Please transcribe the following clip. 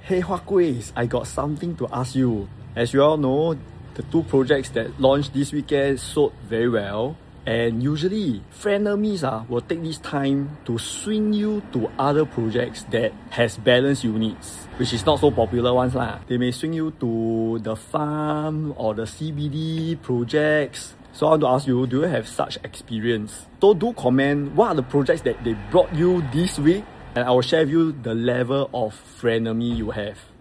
Hey Huakuis, I got something to ask you. As you all know, the two projects that launched this weekend sold very well. And usually, frenemies will take this time to swing you to other projects that has balanced units, which is not so popular ones lah. They may swing you to the farm or the CBD projects. So I want to ask you, do you have such experience? So do comment what are the projects that they brought you this week, and I will share with you the level of frenemy you have.